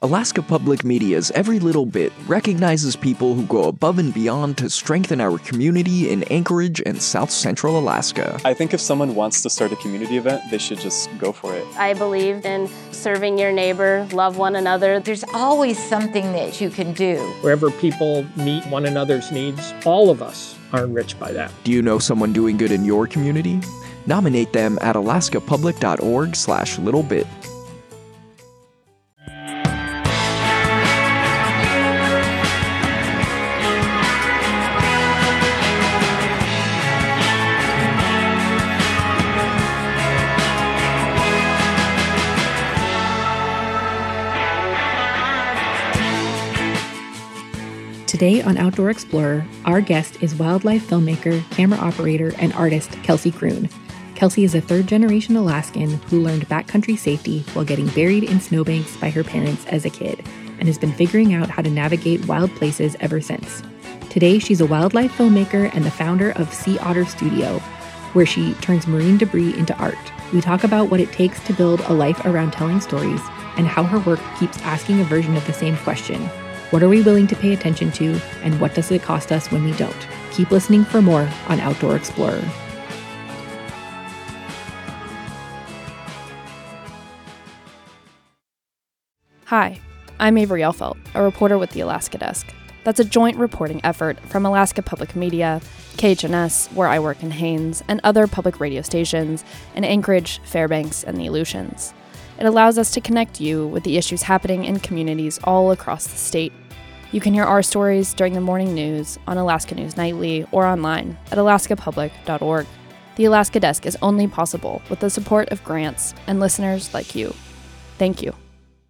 Alaska Public Media's Every Little Bit recognizes people who go above and beyond to strengthen our community in Anchorage and South Central Alaska. I think if someone wants to start a community event, they should just go for it. I believe in serving your neighbor, love one another. There's always something that you can do. Wherever people meet one another's needs, all of us are enriched by that. Do you know someone doing good in your community? Nominate them at alaskapublic.org/littlebit. Today on Outdoor Explorer, our guest is wildlife filmmaker, camera operator, and artist Kelsey Kroon. Kelsey is a third-generation Alaskan who learned backcountry safety while getting buried in snowbanks by her parents as a kid, and has been figuring out how to navigate wild places ever since. Today, she's a wildlife filmmaker and the founder of Sea Otter Studio, where she turns marine debris into art. We talk about what it takes to build a life around telling stories, and how her work keeps asking a version of the same question. What are we willing to pay attention to, and what does it cost us when we don't? Keep listening for more on Outdoor Explorer. Hi, I'm Avery Elfelt, a reporter with the Alaska Desk. That's a joint reporting effort from Alaska Public Media, KHNS, where I work in Haines, and other public radio stations in Anchorage, Fairbanks, and the Aleutians. It allows us to connect you with the issues happening in communities all across the state. You can hear our stories during the morning news on Alaska News Nightly or online at alaskapublic.org. The Alaska Desk is only possible with the support of grants and listeners like you. Thank you.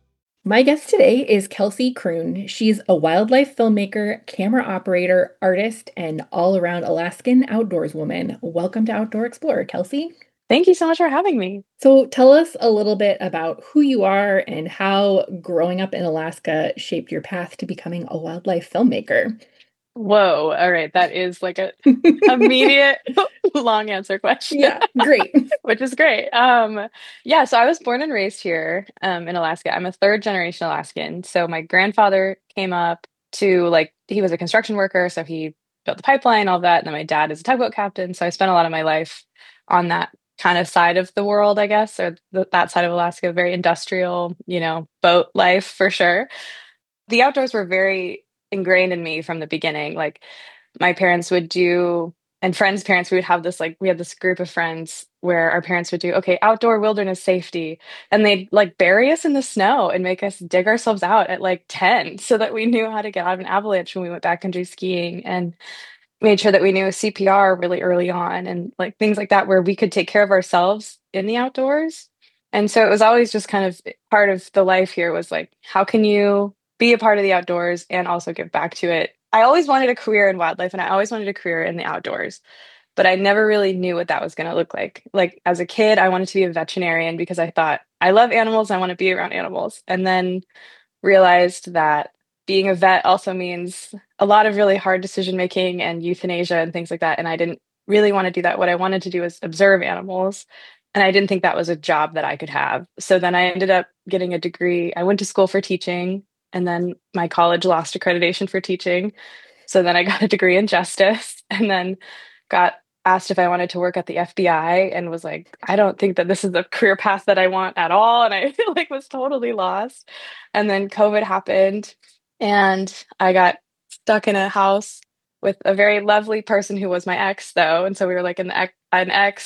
My guest today is Kelsey Kroon. She's a wildlife filmmaker, camera operator, artist, and all-around Alaskan outdoors woman. Welcome to Outdoor Explorer, Kelsey. Thank you so much for having me. So tell us a little bit about who you are and how growing up in Alaska shaped your path to becoming a wildlife filmmaker. Whoa. All right. That is like a immediate long answer question. Yeah, great. Which is great. So I was born and raised here in Alaska. I'm a third generation Alaskan. So my grandfather came up to he was a construction worker. So he built the pipeline, all that. And then my dad is a tugboat captain. So I spent a lot of my life on that kind of side of the world, I guess, or that side of Alaska, very industrial, boat life for sure. The outdoors were very ingrained in me from the beginning. Like my parents would do, and friends' parents, we had this group of friends where our parents would do, okay, outdoor wilderness safety. And they'd bury us in the snow and make us dig ourselves out at 10 so that we knew how to get out of an avalanche when we went backcountry skiing, and made sure that we knew CPR really early on, and things like that, where we could take care of ourselves in the outdoors. And so it was always just kind of part of the life here was how can you be a part of the outdoors and also give back to it? I always wanted a career in wildlife, and I always wanted a career in the outdoors, but I never really knew what that was going to look like. As a kid, I wanted to be a veterinarian because I thought I love animals. I want to be around animals. And then realized that being a vet also means a lot of really hard decision making and euthanasia and things like that. And I didn't really want to do that. What I wanted to do was observe animals. And I didn't think that was a job that I could have. So then I ended up getting a degree. I went to school for teaching, and then my college lost accreditation for teaching. So then I got a degree in justice, and then got asked if I wanted to work at the FBI, and was like, I don't think that this is the career path that I want at all. And I was totally lost. And then COVID happened, and I got stuck in a house with a very lovely person who was my ex, though. And so we were living with an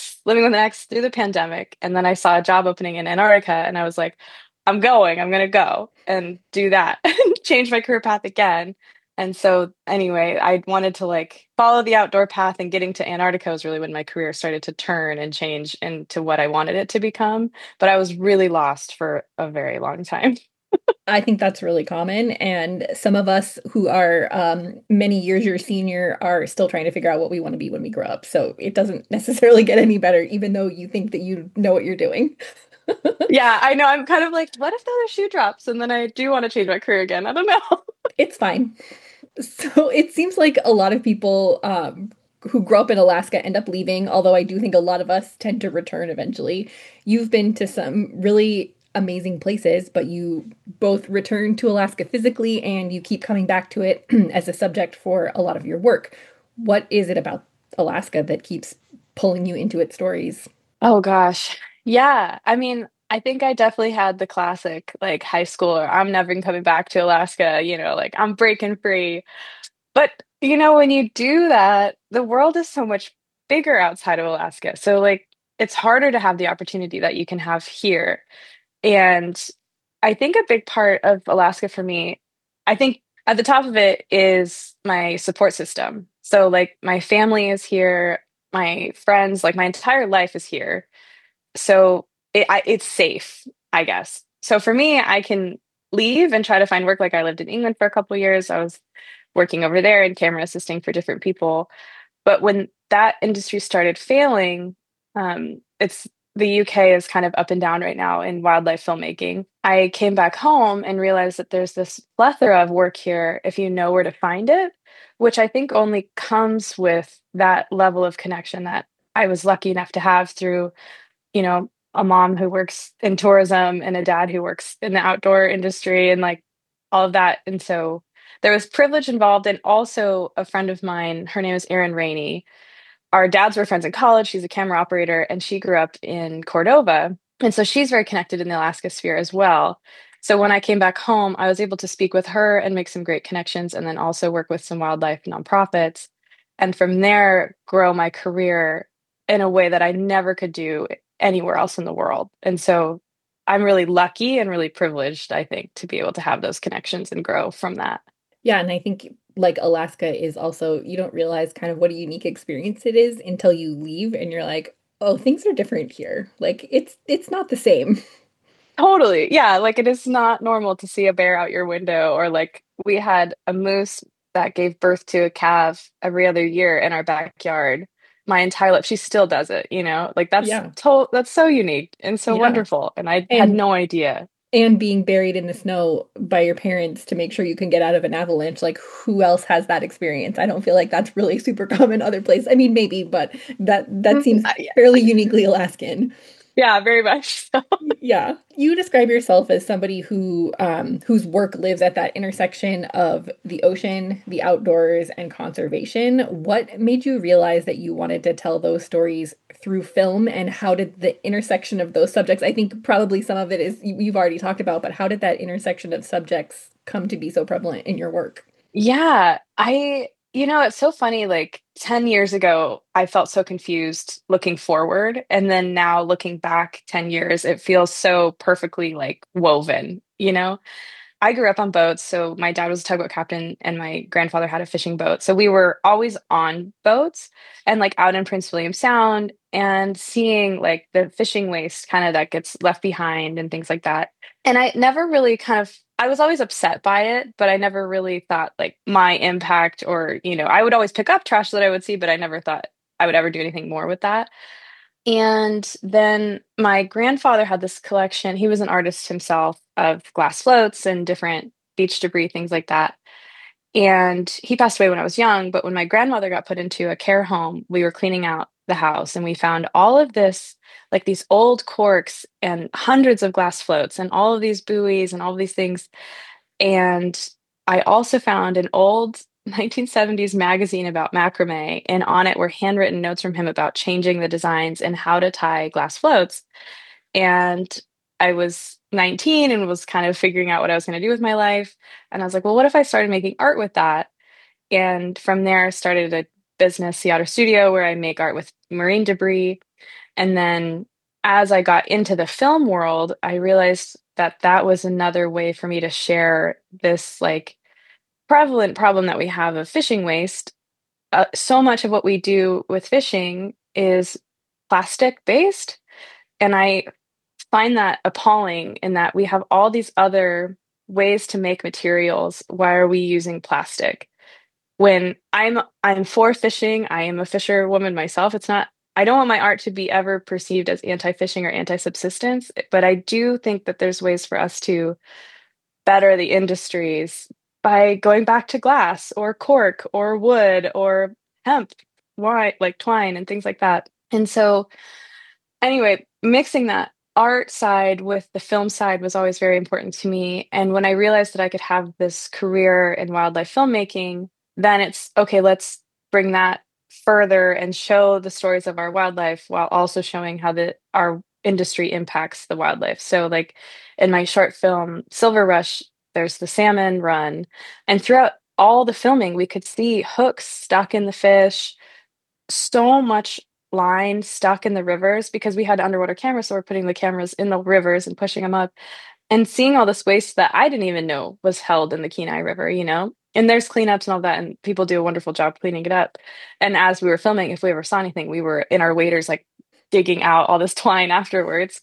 ex through the pandemic. And then I saw a job opening in Antarctica, and I was like, I'm going to go and do that and change my career path again. And so anyway, I wanted to follow the outdoor path, and getting to Antarctica was really when my career started to turn and change into what I wanted it to become. But I was really lost for a very long time. I think that's really common. And some of us who are many years your senior are still trying to figure out what we want to be when we grow up. So it doesn't necessarily get any better, even though you think that you know what you're doing. Yeah, I know. I'm kind of what if the other shoe drops and then I do want to change my career again? I don't know. It's fine. So it seems like a lot of people who grow up in Alaska end up leaving, although I do think a lot of us tend to return eventually. You've been to some really amazing places, but you both return to Alaska physically and you keep coming back to it as a subject for a lot of your work. What is it about Alaska that keeps pulling you into its stories? Oh gosh. Yeah. I mean, I think I definitely had the classic like high schooler, I'm never coming back to Alaska, like I'm breaking free. But when you do that, the world is so much bigger outside of Alaska. So like it's harder to have the opportunity that you can have here. And I think a big part of Alaska for me, I think at the top of it is my support system. So like my family is here, my friends, like my entire life is here. So it's safe, I guess. So for me, I can leave and try to find work. Like I lived in England for a couple of years. I was working over there in camera assisting for different people. But when that industry started failing, it's the UK is kind of up and down right now in wildlife filmmaking. I came back home and realized that there's this plethora of work here if you know where to find it, which I think only comes with that level of connection that I was lucky enough to have through, a mom who works in tourism and a dad who works in the outdoor industry and like all of that. And so there was privilege involved, and also a friend of mine, her name is Erin Rainey. Our dads were friends in college. She's a camera operator and she grew up in Cordova. And so she's very connected in the Alaska sphere as well. So when I came back home, I was able to speak with her and make some great connections, and then also work with some wildlife nonprofits. And from there, grow my career in a way that I never could do anywhere else in the world. And so I'm really lucky and really privileged, I think, to be able to have those connections and grow from that. Yeah, and I think like Alaska is also, you don't realize kind of what a unique experience it is until you leave and you're like, oh, things are different here. Like it's not the same. Totally. Yeah. Like it is not normal to see a bear out your window, or like we had a moose that gave birth to a calf every other year in our backyard my entire life. She still does it, like Yeah. that's so unique and so Yeah. wonderful. And I had no idea. And being buried in the snow by your parents to make sure you can get out of an avalanche, like who else has that experience? I don't feel like that's really super common other places. I mean, maybe, but that seems fairly uniquely Alaskan. Yeah, very much so. Yeah. You describe yourself as somebody whose work lives at that intersection of the ocean, the outdoors, and conservation. What made you realize that you wanted to tell those stories through film, and how did the intersection of those subjects, I think probably some of it is you've already talked about, but how did that intersection of subjects come to be so prevalent in your work? Yeah, it's so funny. Like 10 years ago, I felt so confused looking forward. And then now looking back 10 years, it feels so perfectly like woven, I grew up on boats. So my dad was a tugboat captain and my grandfather had a fishing boat. So we were always on boats and like out in Prince William Sound and seeing like the fishing waste kind of that gets left behind and things like that. And I never really I was always upset by it, but I never really thought like my impact or, I would always pick up trash that I would see, but I never thought I would ever do anything more with that. And then my grandfather had this collection. He was an artist himself of glass floats and different beach debris, things like that. And he passed away when I was young. But when my grandmother got put into a care home, we were cleaning out the house and we found all of this, like these old corks and hundreds of glass floats and all of these buoys and all of these things. And I also found an old 1970s magazine about macrame, and on it were handwritten notes from him about changing the designs and how to tie glass floats. And I was 19 and was kind of figuring out what I was going to do with my life. And I was like, well, what if I started making art with that? And from there, I started a business, Sea Otter Studio, where I make art with marine debris. And then as I got into the film world, I realized that that was another way for me to share this like prevalent problem that we have of fishing waste. So much of what we do with fishing is plastic based. And I find that appalling in that we have all these other ways to make materials. Why are we using plastic? When I'm for fishing, I am a fisherwoman myself. I don't want my art to be ever perceived as anti-fishing or anti-subsistence, but I do think that there's ways for us to better the industries by going back to glass or cork or wood or hemp, like twine and things like that. And so anyway, mixing that art side with the film side was always very important to me. And when I realized that I could have this career in wildlife filmmaking, then it's okay, let's bring that further and show the stories of our wildlife while also showing how our industry impacts the wildlife. So like in my short film Silver Rush, there's the salmon run, and throughout all the filming we could see hooks stuck in the fish, so much line stuck in the rivers because we had underwater cameras, so we're putting the cameras in the rivers and pushing them up and seeing all this waste that I didn't even know was held in the Kenai River, and there's cleanups and all that, and people do a wonderful job cleaning it up. And as we were filming, if we ever saw anything, we were in our waders like digging out all this twine afterwards.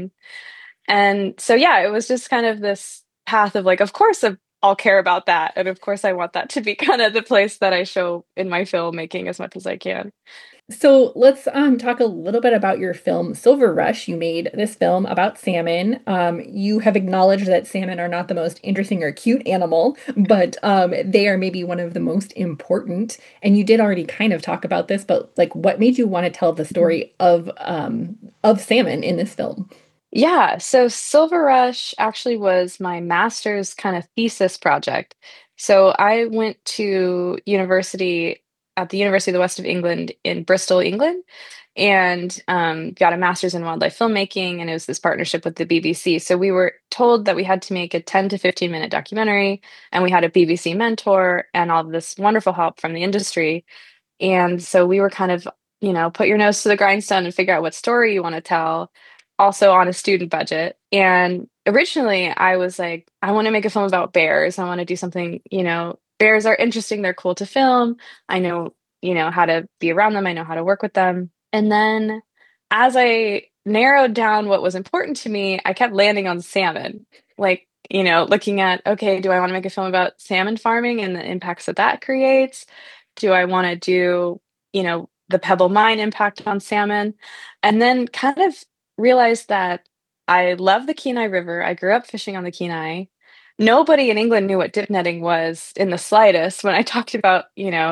And so yeah, it was just kind of this path of like, of course I'll care about that, and of course I want that to be kind of the place that I show in my filmmaking as much as I can. So let's talk a little bit about your film, Silver Rush. You made this film about salmon. You have acknowledged that salmon are not the most interesting or cute animal, but they are maybe one of the most important. And you did already kind of talk about this, but like, what made you want to tell the story of salmon in this film? Yeah, so Silver Rush actually was my master's kind of thesis project. So I went to university at the University of the West of England in Bristol, England, and got a master's in wildlife filmmaking. And it was this partnership with the BBC. So we were told that we had to make a 10 to 15-minute documentary, and we had a BBC mentor and all this wonderful help from the industry. And so we were kind of, put your nose to the grindstone and figure out what story you want to tell, also on a student budget. And originally I was like, I want to make a film about bears. I want to do something, bears are interesting. They're cool to film. I know, how to be around them. I know how to work with them. And then as I narrowed down what was important to me, I kept landing on salmon, like, looking at, okay, do I want to make a film about salmon farming and the impacts that creates? Do I want to do, the Pebble Mine impact on salmon? And then kind of realized that I love the Kenai River. I grew up fishing on the Kenai. Nobody in England knew what dip netting was in the slightest. When I talked about,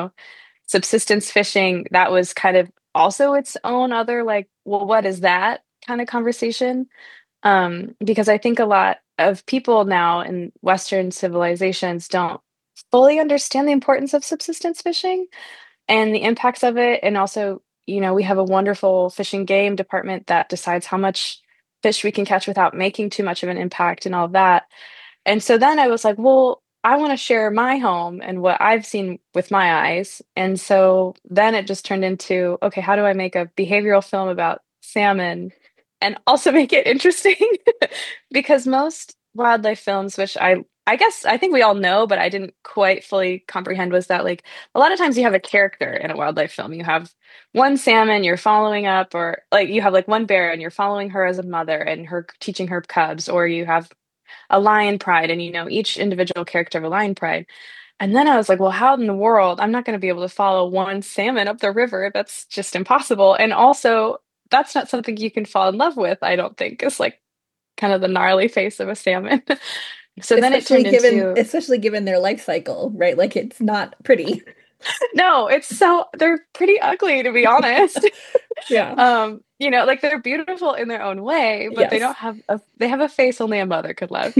subsistence fishing, that was kind of also its own other like, well, what is that kind of conversation? Because I think a lot of people now in Western civilizations don't fully understand the importance of subsistence fishing and the impacts of it. And also, we have a wonderful fish and game department that decides how much fish we can catch without making too much of an impact and all of that. And so then I was like, well, I want to share my home and what I've seen with my eyes. And so then it just turned into, okay, how do I make a behavioral film about salmon and also make it interesting? Because most wildlife films, which I think we all know, but I didn't quite fully comprehend, was that like a lot of times you have a character in a wildlife film. You have one salmon you're following up, or like you have like one bear and you're following her as a mother and her teaching her cubs, or you have a lion pride and each individual character of a lion pride. And then I was like, well, how in the world? I'm not going to be able to follow one salmon up the river. That's just impossible. And also, that's not something you can fall in love with, I don't think, is like kind of the gnarly face of a salmon. So then especially given their life cycle, right? Like it's not pretty. No, they're pretty ugly, to be honest. Yeah. Like they're beautiful in their own way, but Yes. they don't have they have a face only a mother could love,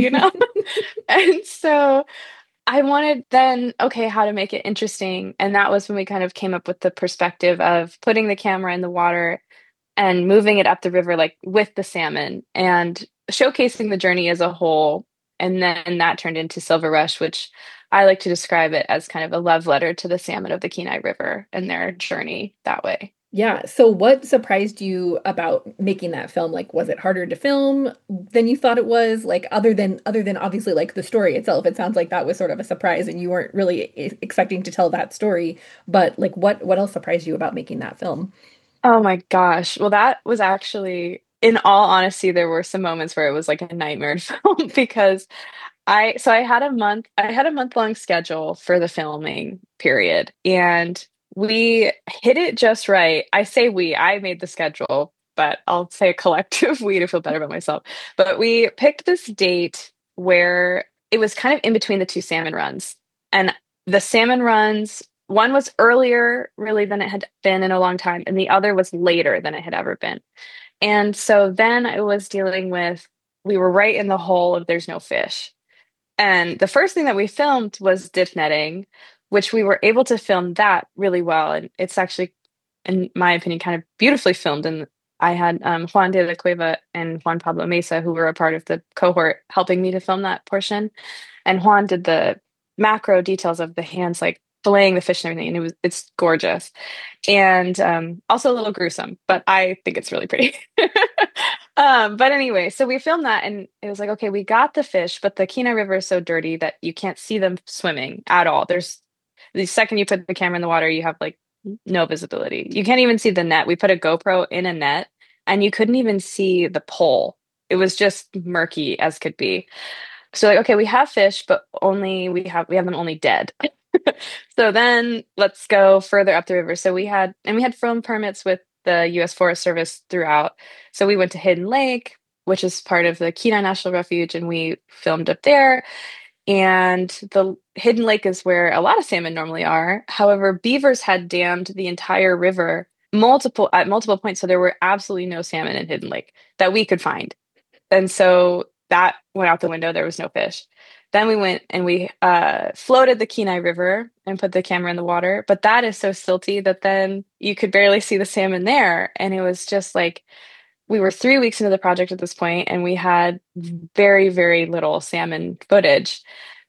And so I wanted then, okay, how to make it interesting. And that was when we kind of came up with the perspective of putting the camera in the water and moving it up the river, like with the salmon and showcasing the journey as a whole. And then that turned into Silver Rush, which I like to describe it as kind of a love letter to the salmon of the Kenai River and their journey that way. Yeah. So what surprised you about making that film? Like, was it harder to film than you thought it was? Like, other than obviously like the story itself, it sounds like that was sort of a surprise and you weren't really expecting to tell that story. But like, what else surprised you about making that film? Oh my gosh. Well, that was actually, in all honesty, there were some moments where it was like a nightmare to film because I had a month-long schedule for the filming period, and we hit it just right. I say I made the schedule, but I'll say a collective we to feel better about myself. But we picked this date where it was kind of in between the two salmon runs. And the salmon runs, one was earlier really than it had been in a long time, and the other was later than it had ever been. And so then I was dealing with, we were right in the hole of there's no fish. And the first thing that we filmed was dip netting, which we were able to film that really well. And it's actually, in my opinion, kind of beautifully filmed. And I had Juan de la Cueva and Juan Pablo Mesa, who were a part of the cohort, helping me to film that portion. And Juan did the macro details of the hands, like filleting the fish and everything. And it's gorgeous. And also a little gruesome, but I think it's really pretty. But anyway, so we filmed that and it was like, okay, we got the fish, but the Kenai River is so dirty that you can't see them swimming at all. There's the second you put the camera in the water, you have like no visibility. You can't even see the net. We put a GoPro in a net and you couldn't even see the pole. It was just murky as could be. So like, okay, we have fish, but we have them only dead. So then let's go further up the river. So we had film permits with the U.S. Forest Service throughout. So we went to Hidden Lake, which is part of the Kenai National Refuge, and we filmed up there. And the Hidden Lake is where a lot of salmon normally are. However, beavers had dammed the entire river at multiple points. So there were absolutely no salmon in Hidden Lake that we could find. And so that went out the window. There was no fish. Then we went and we floated the Kenai River and put the camera in the water. But that is so silty that then you could barely see the salmon there. And it was just like, we were 3 weeks into the project at this point, and we had very, very little salmon footage.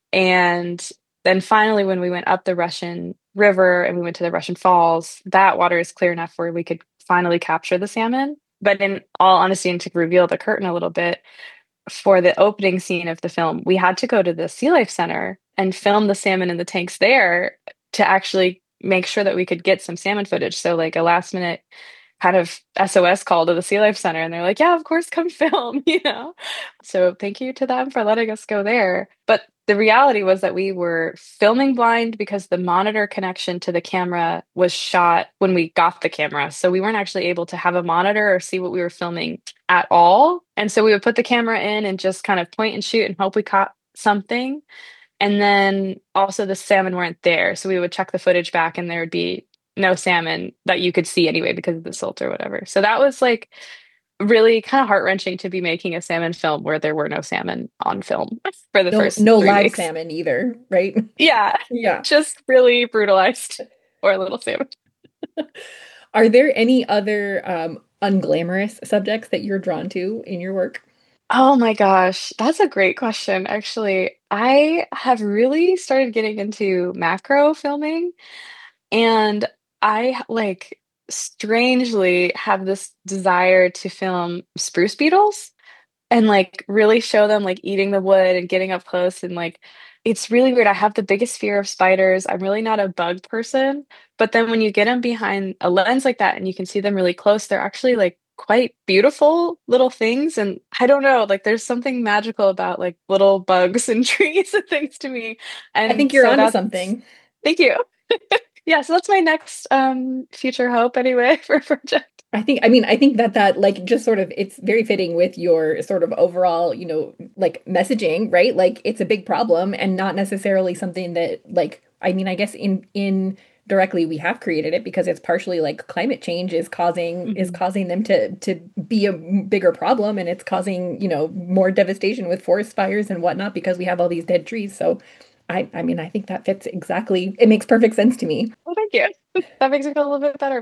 And then finally, when we went up the Russian River and we went to the Russian Falls, that water is clear enough where we could finally capture the salmon. But in all honesty, and to reveal the curtain a little bit, for the opening scene of the film, we had to go to the Sea Life Center and film the salmon in the tanks there to actually make sure that we could get some salmon footage. So like a last minute kind of SOS call to the Sea Life Center, and they're like, yeah, of course, come film, you know? So thank you to them for letting us go there. But the reality was that we were filming blind because the monitor connection to the camera was shot when we got the camera. So we weren't actually able to have a monitor or see what we were filming at all. And so we would put the camera in and just kind of point and shoot and hope we caught something. And then also the salmon weren't there. So we would check the footage back and there would be no salmon that you could see anyway because of the silt or whatever. So that was like really kind of heart-wrenching to be making a salmon film where there were no salmon on film for the first no 3 live weeks. salmon either, right? Yeah. Just really brutalized or little salmon. Are there any other unglamorous subjects that you're drawn to in your work? Oh my gosh, that's a great question. Actually, I have really started getting into macro filming, and I like strangely have this desire to film spruce beetles and like really show them like eating the wood and getting up close. And like it's really weird. I have the biggest fear of spiders. I'm really not a bug person, but then when you get them behind a lens like that and you can see them really close, they're actually like quite beautiful little things. And I don't know, like there's something magical about like little bugs and trees and things to me. And I think you're so onto something. Thank you. Yeah, so that's my next future hope anyway for a project. I think that like just sort of, it's very fitting with your sort of overall, you know, like messaging, right? Like it's a big problem and not necessarily something that like, I mean, I guess in directly we have created it because it's partially like climate change is causing them to be a bigger problem, and it's causing, you know, more devastation with forest fires and whatnot because we have all these dead trees. So I mean, I think that fits exactly. It makes perfect sense to me. Well, thank you. That makes me feel a little bit better.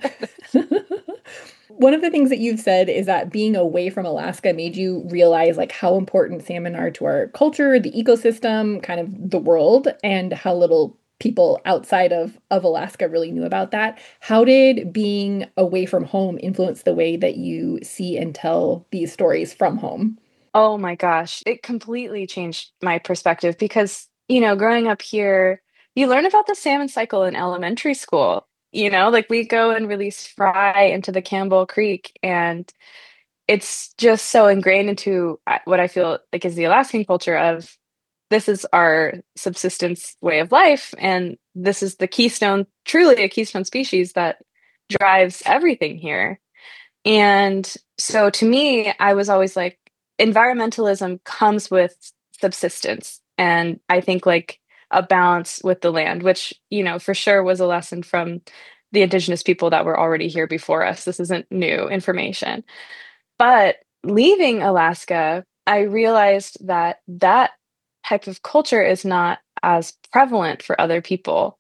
One of the things that you've said is that being away from Alaska made you realize like how important salmon are to our culture, the ecosystem, kind of the world, and how little people outside of Alaska really knew about that. How did being away from home influence the way that you see and tell these stories from home? Oh my gosh, it completely changed my perspective because, you know, growing up here, you learn about the salmon cycle in elementary school. You know, like we go and release fry into the Campbell Creek, and it's just so ingrained into what I feel like is the Alaskan culture of this is our subsistence way of life. And this is the keystone, truly a keystone species that drives everything here. And so to me, I was always like, environmentalism comes with subsistence. And I think like a balance with the land, which, you know, for sure was a lesson from the indigenous people that were already here before us. This isn't new information. But leaving Alaska, I realized that that type of culture is not as prevalent for other people.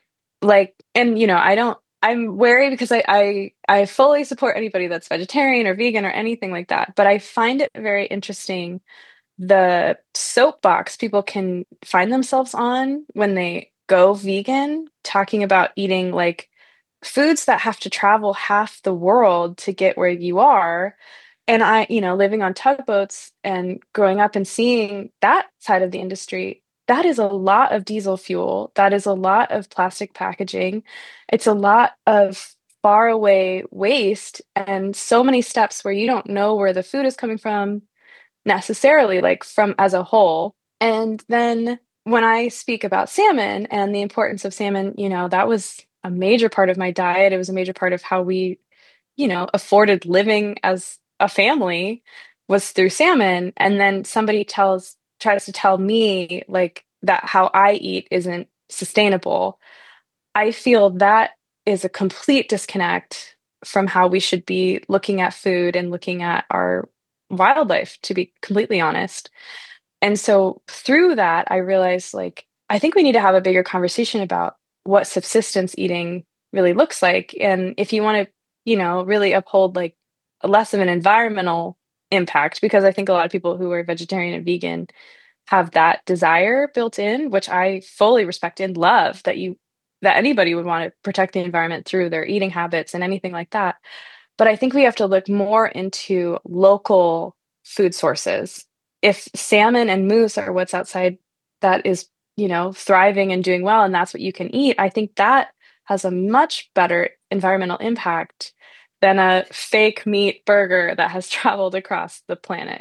Like, and I'm wary because I fully support anybody that's vegetarian or vegan or anything like that. But I find it very interesting the soapbox people can find themselves on when they go vegan, talking about eating like foods that have to travel half the world to get where you are. And living on tugboats and growing up and seeing that side of the industry, that is a lot of diesel fuel. That is a lot of plastic packaging. It's a lot of far away waste and so many steps where you don't know where the food is coming from necessarily, like from as a whole. And then when I speak about salmon and the importance of salmon, that was a major part of my diet. It was a major part of how we, afforded living as a family was through salmon. And then somebody tries to tell me like that how I eat isn't sustainable. I feel that is a complete disconnect from how we should be looking at food and looking at our wildlife, to be completely honest. And so through that, I realized like, I think we need to have a bigger conversation about what subsistence eating really looks like. And if you want to, really uphold like less of an environmental impact, because I think a lot of people who are vegetarian and vegan have that desire built in, which I fully respect and love that anybody would want to protect the environment through their eating habits and anything like that. But I think we have to look more into local food sources. If salmon and moose are what's outside that is, thriving and doing well, and that's what you can eat, I think that has a much better environmental impact than a fake meat burger that has traveled across the planet,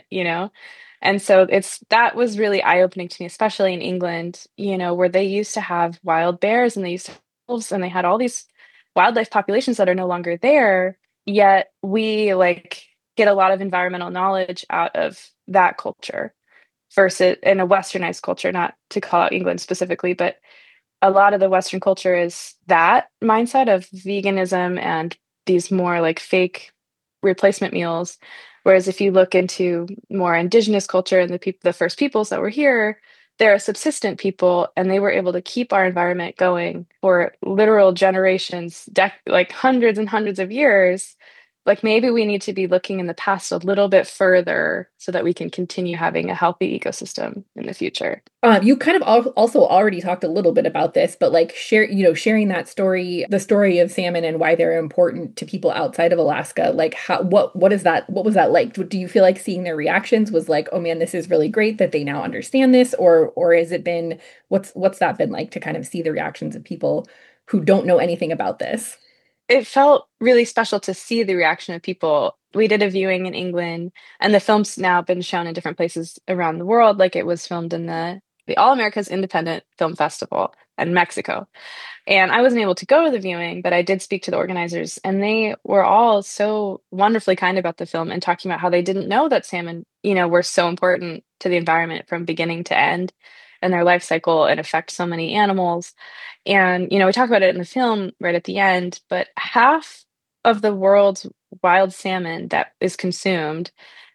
And so that was really eye-opening to me, especially in England, where they used to have wild bears and they used to have wolves and they had all these wildlife populations that are no longer there. Yet we like get a lot of environmental knowledge out of that culture versus in a westernized culture, not to call out England specifically, but a lot of the Western culture is that mindset of veganism and these more like fake replacement meals. Whereas if you look into more indigenous culture and the first peoples that were here, they're subsistent people and they were able to keep our environment going for literal generations, like hundreds and hundreds of years. Like maybe we need to be looking in the past a little bit further so that we can continue having a healthy ecosystem in the future. You kind of also already talked a little bit about this, but like sharing that story, the story of salmon and why they're important to people outside of Alaska. Like what was that like? Do you feel like seeing their reactions was like, oh man, this is really great that they now understand this, or has it been what's that been like to kind of see the reactions of people who don't know anything about this? It felt really special to see the reaction of people. We did a viewing in England, and the film's now been shown in different places around the world. Like it was filmed in the All America's Independent Film Festival in Mexico. And I wasn't able to go to the viewing, but I did speak to the organizers, and they were all so wonderfully kind about the film and talking about how they didn't know that salmon, were so important to the environment from beginning to end and their life cycle and affect so many animals. And, we talk about it in the film right at the end, but half of the world's wild salmon that is consumed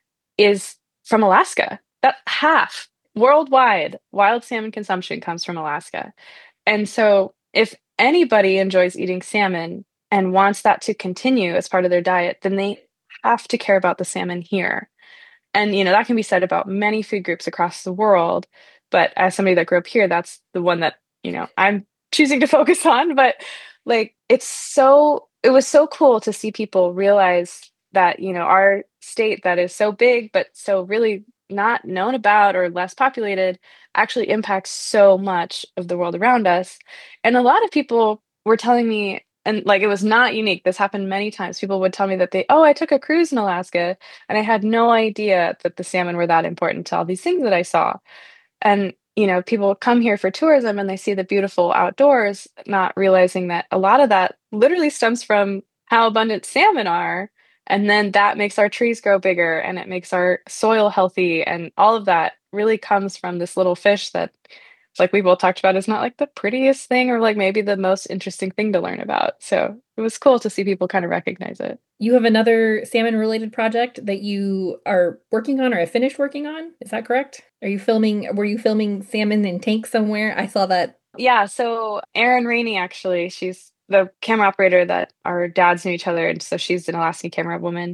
is from Alaska. That half worldwide wild salmon consumption comes from Alaska. And so if anybody enjoys eating salmon and wants that to continue as part of their diet, then they have to care about the salmon here. And, that can be said about many food groups across the world. But as somebody that grew up here, that's the one that, I'm choosing to focus on. But like, it was so cool to see people realize that, our state that is so big, but so really not known about or less populated actually impacts so much of the world around us. And a lot of people were telling me, and like, it was not unique. This happened many times. People would tell me that I took a cruise in Alaska and I had no idea that the salmon were that important to all these things that I saw. And, people come here for tourism and they see the beautiful outdoors, not realizing that a lot of that literally stems from how abundant salmon are. And then that makes our trees grow bigger and it makes our soil healthy. And all of that really comes from this little fish that like we both talked about, is not like the prettiest thing or like maybe the most interesting thing to learn about. So it was cool to see people kind of recognize it. You have another salmon related project that you are working on or have finished working on. Is that correct? Were you filming salmon in tanks somewhere? I saw that. Yeah. So Erin Rainey, actually, she's the camera operator that our dads knew each other. And so she's an Alaskan camera woman.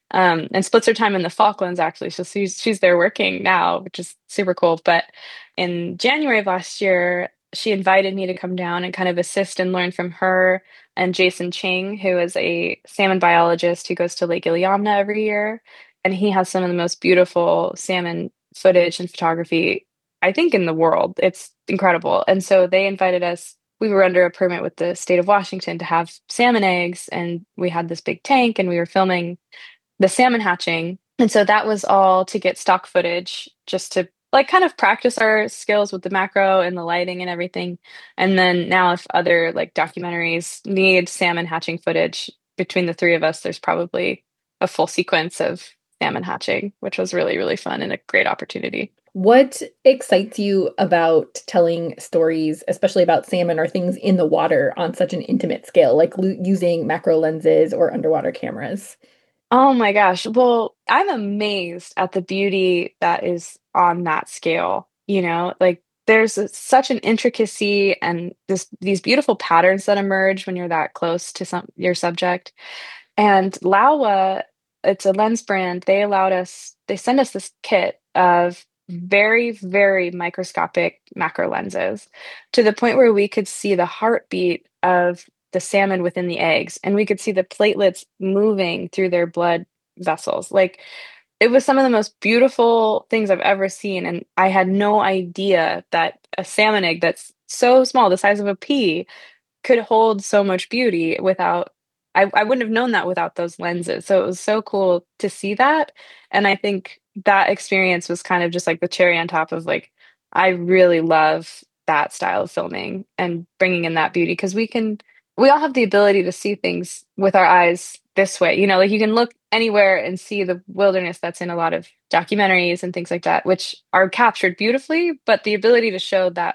And splits her time in the Falklands, actually. So she's there working now, which is super cool. But in January of last year, she invited me to come down and kind of assist and learn from her and Jason Ching, who is a salmon biologist who goes to Lake Iliamna every year. And he has some of the most beautiful salmon footage and photography, I think, in the world. It's incredible. And so they invited us. We were under a permit with the state of Washington to have salmon eggs, and we had this big tank, and we were filming the salmon hatching. And so that was all to get stock footage, just to like kind of practice our skills with the macro and the lighting and everything. And then now if other like documentaries need salmon hatching footage, between the three of us, there's probably a full sequence of salmon hatching, which was really, really fun and a great opportunity. What excites you about telling stories, especially about salmon or things in the water on such an intimate scale, like using macro lenses or underwater cameras? Oh my gosh. Well, I'm amazed at the beauty that is on that scale. Like there's such an intricacy and these beautiful patterns that emerge when you're that close to your subject. And Laowa, it's a lens brand. They send us this kit of very, very microscopic macro lenses to the point where we could see the heartbeat of the salmon within the eggs, and we could see the platelets moving through their blood vessels. Like it was some of the most beautiful things I've ever seen. And I had no idea that a salmon egg that's so small, the size of a pea, could hold so much beauty without, I wouldn't have known that without those lenses. So it was so cool to see that. And I think that experience was kind of just like the cherry on top of like, I really love that style of filming and bringing in that beauty, because we all have the ability to see things with our eyes this way. Like you can look anywhere and see the wilderness that's in a lot of documentaries and things like that, which are captured beautifully. But the ability to show that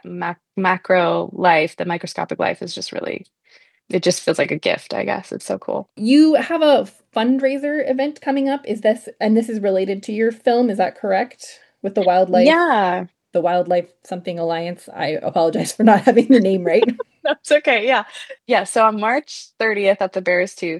macro life, the microscopic life, is just really, it just feels like a gift, I guess. It's so cool. You have a fundraiser event coming up. This is related to your film. Is that correct? With the wildlife? Yeah. The Wildlife Something Alliance. I apologize for not having the name right. That's okay. Yeah. Yeah. So on March 30th at the Bear's Tooth,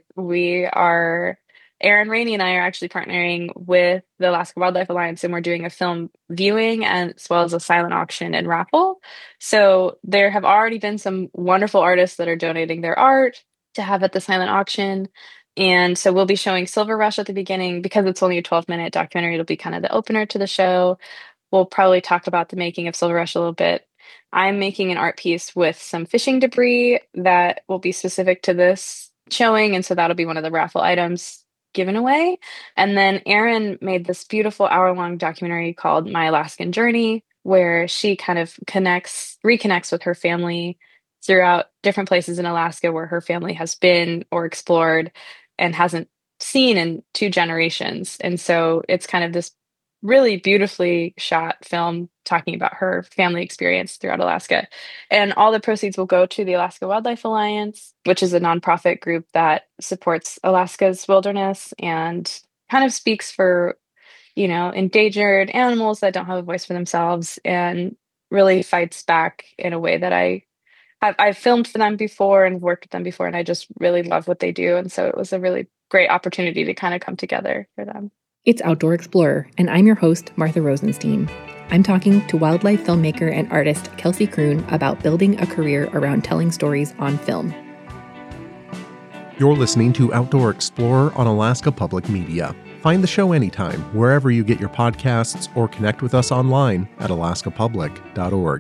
Erin Rainey and I are actually partnering with the Alaska Wildlife Alliance, and we're doing a film viewing as well as a silent auction and raffle. So there have already been some wonderful artists that are donating their art to have at the silent auction. And so we'll be showing Silver Rush at the beginning. Because it's only a 12-minute documentary, it'll be kind of the opener to the show. We'll probably talk about the making of Silver Rush a little bit. I'm making an art piece with some fishing debris that will be specific to this showing. And so that'll be one of the raffle items given away. And then Erin made this beautiful hour-long documentary called My Alaskan Journey, where she kind of reconnects with her family throughout different places in Alaska where her family has been or explored and hasn't seen in 2 generations. And so it's kind of this really beautifully shot film talking about her family experience throughout Alaska. And all the proceeds will go to the Alaska Wildlife Alliance, which is a nonprofit group that supports Alaska's wilderness and kind of speaks for, endangered animals that don't have a voice for themselves, and really fights back in a way that I've filmed for them before and worked with them before, and I just really love what they do. And so it was a really great opportunity to kind of come together for them. It's Outdoor Explorer, and I'm your host, Martha Rosenstein. I'm talking to wildlife filmmaker and artist Kelsey Kroon about building a career around telling stories on film. You're listening to Outdoor Explorer on Alaska Public Media. Find the show anytime, wherever you get your podcasts, or connect with us online at alaskapublic.org.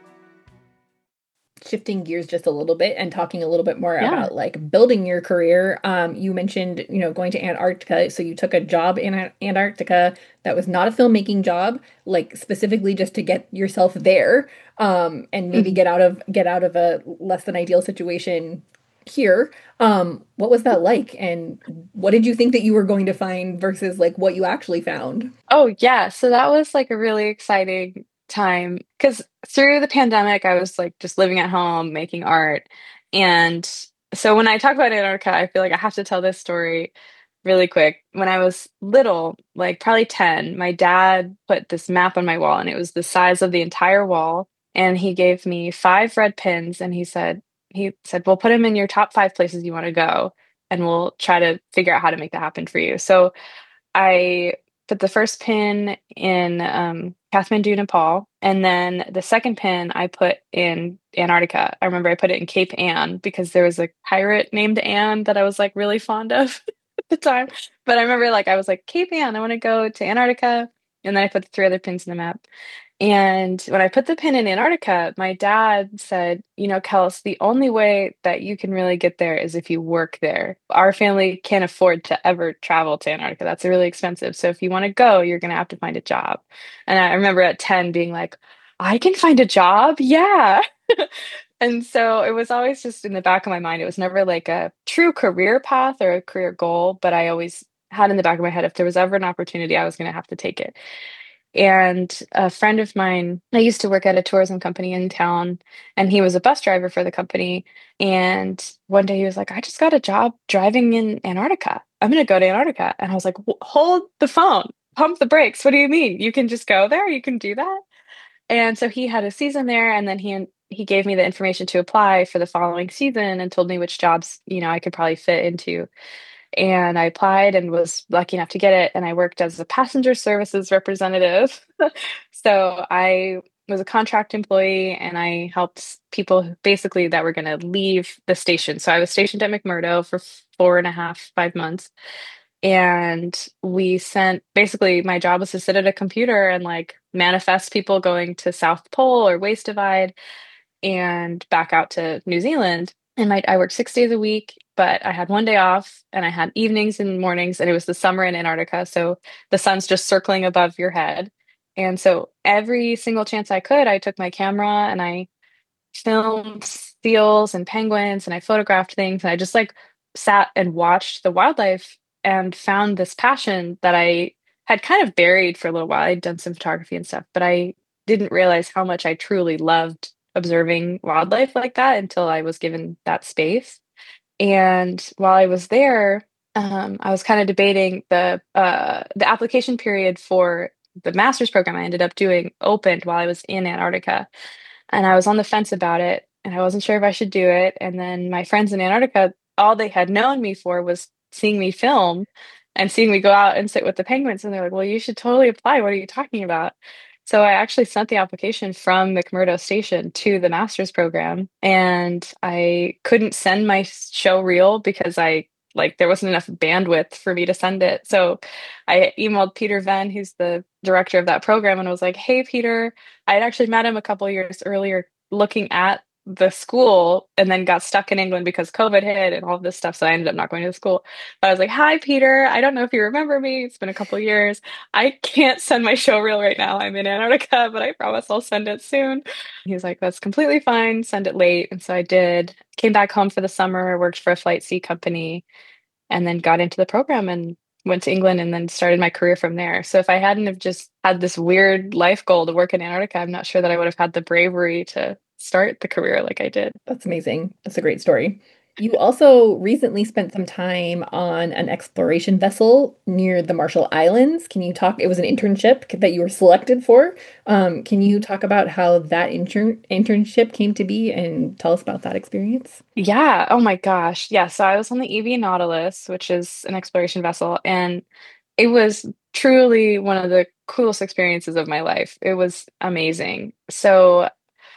Shifting gears just a little bit and talking a little bit more about like building your career. You mentioned, going to Antarctica. So you took a job in Antarctica that was not a filmmaking job, like specifically just to get yourself there, and maybe get out of a less than ideal situation here. What was that like? And what did you think that you were going to find versus like what you actually found? Oh yeah. So that was like a really exciting time because through the pandemic, I was like just living at home, making art. And so when I talk about Antarctica, I feel like I have to tell this story really quick. When I was little, like probably 10, my dad put this map on my wall and it was the size of the entire wall. And he gave me 5 red pins and he said, well, put them in your top 5 places you want to go and we'll try to figure out how to make that happen for you. So I put the first pin in Kathmandu, Nepal, and then the second pin I put in Antarctica. I remember I put it in Cape Ann because there was a pirate named Anne that I was like really fond of at the time. But I remember like I was like, Cape Ann, I want to go to Antarctica. And then I put the 3 other pins in the map. And when I put the pin in Antarctica, my dad said, Kels, the only way that you can really get there is if you work there. Our family can't afford to ever travel to Antarctica. That's really expensive. So if you want to go, you're going to have to find a job. And I remember at 10 being like, I can find a job? Yeah. And so it was always just in the back of my mind. It was never like a true career path or a career goal, but I always had in the back of my head, if there was ever an opportunity, I was going to have to take it. And a friend of mine, I used to work at a tourism company in town, and he was a bus driver for the company. And one day he was like, I just got a job driving in Antarctica. I'm going to go to Antarctica. And I was like, hold the phone, pump the brakes. What do you mean? You can just go there? You can do that? And so he had a season there, and then he gave me the information to apply for the following season and told me which jobs, I could probably fit into. And I applied and was lucky enough to get it. And I worked as a passenger services representative. So I was a contract employee and I helped people basically that were going to leave the station. So I was stationed at McMurdo for 4.5, 5 months. And basically my job was to sit at a computer and like manifest people going to South Pole or Waste Divide and back out to New Zealand. And I worked 6 days a week, but I had 1 day off and I had evenings and mornings, and it was the summer in Antarctica. So the sun's just circling above your head. And so every single chance I could, I took my camera and I filmed seals and penguins and I photographed things. And I just like sat and watched the wildlife and found this passion that I had kind of buried for a little while. I'd done some photography and stuff, but I didn't realize how much I truly loved observing wildlife like that until I was given that space. And while I was there, I was kind of debating the application period for the master's program I ended up doing opened while I was in Antarctica. And I was on the fence about it and I wasn't sure if I should do it. And then my friends in Antarctica, all they had known me for was seeing me film and seeing me go out and sit with the penguins. And they're like, well, you should totally apply. What are you talking about? So I actually sent the application from McMurdo Station to the master's program, and I couldn't send my show reel because there wasn't enough bandwidth for me to send it. So I emailed Peter Venn, who's the director of that program, and I was like, hey, Peter, I had actually met him a couple years earlier looking at the school and then got stuck in England because COVID hit and all of this stuff. So I ended up not going to the school. But I was like, hi, Peter. I don't know if you remember me. It's been a couple years. I can't send my show reel right now. I'm in Antarctica, but I promise I'll send it soon. He's like, that's completely fine. Send it late. And so I did. Came back home for the summer, worked for a flight C company, and then got into the program and went to England and then started my career from there. So if I hadn't have just had this weird life goal to work in Antarctica, I'm not sure that I would have had the bravery to start the career like I did. That's amazing. That's a great story. You also recently spent some time on an exploration vessel near the Marshall Islands. Can you talk? It was an internship that you were selected for. Can you talk about how that internship came to be and tell us about that experience? Yeah. Oh my gosh. Yeah. So I was on the EV Nautilus, which is an exploration vessel, and it was truly one of the coolest experiences of my life. It was amazing. So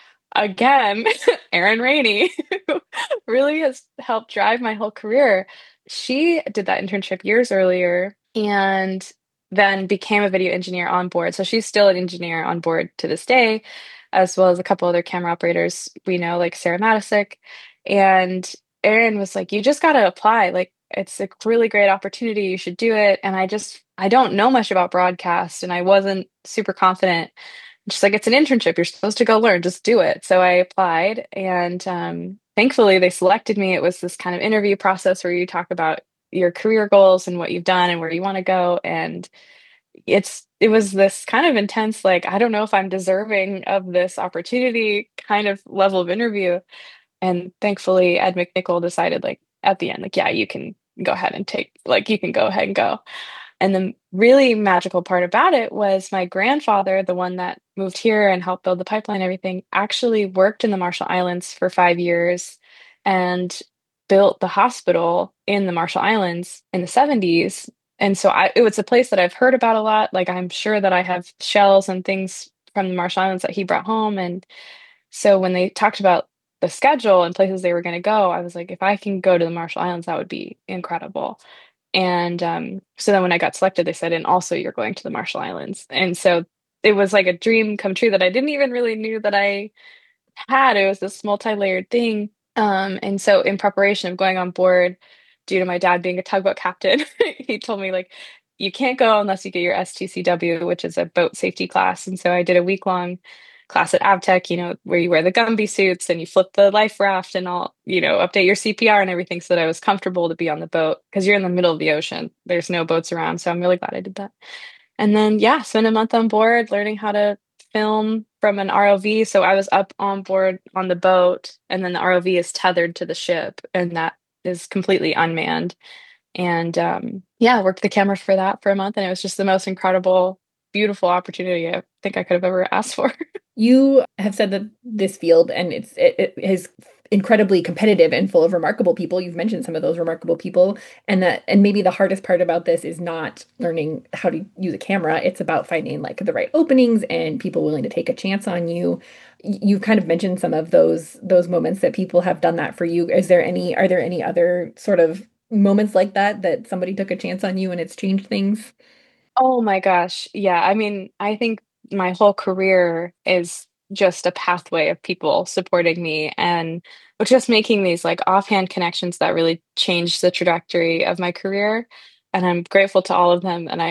again, Erin Rainey, who really has helped drive my whole career. She did that internship years earlier and then became a video engineer on board. So she's still an engineer on board to this day, as well as a couple other camera operators we know, like Sarah Matisic. And Erin was like, you just got to apply. Like, it's a really great opportunity. You should do it. And I don't know much about broadcast and I wasn't super confident. She's like, it's an internship. You're supposed to go learn. Just do it. So I applied and thankfully they selected me. It was this kind of interview process where you talk about your career goals and what you've done and where you want to go. And it's it was this kind of intense, like, I don't know if I'm deserving of this opportunity kind of level of interview. And thankfully, Ed McNichol decided, like, at the end, like, yeah, you can go ahead and you can go ahead and go. And the really magical part about it was my grandfather, the one that moved here and helped build the pipeline and everything, actually worked in the Marshall Islands for 5 years and built the hospital in the Marshall Islands in the 70s. And so it was a place that I've heard about a lot. Like, I'm sure that I have shells and things from the Marshall Islands that he brought home. And so when they talked about the schedule and places they were going to go, I was like, if I can go to the Marshall Islands, that would be incredible. And so then when I got selected, they said, and also you're going to the Marshall Islands. And so it was like a dream come true that I didn't even really knew that I had. It was this multi-layered thing. And so in preparation of going on board, due to my dad being a tugboat captain, he told me, like, you can't go unless you get your STCW, which is a boat safety class. And so I did a week-long class at Avtech, where you wear the Gumby suits and you flip the life raft and all, update your CPR and everything so that I was comfortable to be on the boat, because you're in the middle of the ocean. There's no boats around. So I'm really glad I did that. And then, yeah, spent a month on board learning how to film from an ROV. So I was up on board on the boat, and then the ROV is tethered to the ship, and that is completely unmanned. And worked the camera for that for a month. And it was just the most incredible, beautiful opportunity I think I could have ever asked for. You have said that this field, and it is incredibly competitive and full of remarkable people. You've mentioned some of those remarkable people, and maybe the hardest part about this is not learning how to use a camera. It's about finding like the right openings and people willing to take a chance on you. You've kind of mentioned some of those moments that people have done that for you. Are there any other sort of moments like that somebody took a chance on you and it's changed things? Oh my gosh. Yeah. I mean, I think my whole career is just a pathway of people supporting me and just making these like offhand connections that really changed the trajectory of my career. And I'm grateful to all of them. And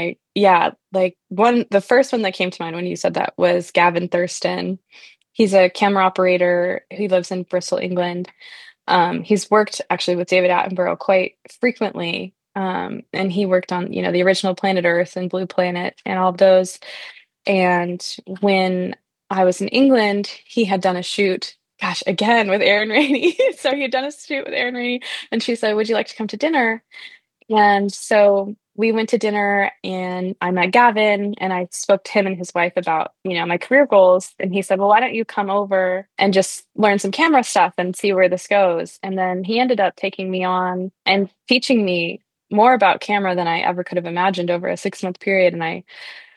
the first one that came to mind when you said that was Gavin Thurston. He's a camera operator. He lives in Bristol, England. He's worked actually with David Attenborough quite frequently. And he worked on, the original Planet Earth and Blue Planet and all of those. And when I was in England, he had done a shoot, again with Erin Rainey. So he had done a shoot with Erin Rainey, and she said, would you like to come to dinner? And so we went to dinner, and I met Gavin, and I spoke to him and his wife about, my career goals. And he said, well, why don't you come over and just learn some camera stuff and see where this goes? And then he ended up taking me on and teaching me more about camera than I ever could have imagined over a 6-month period. And I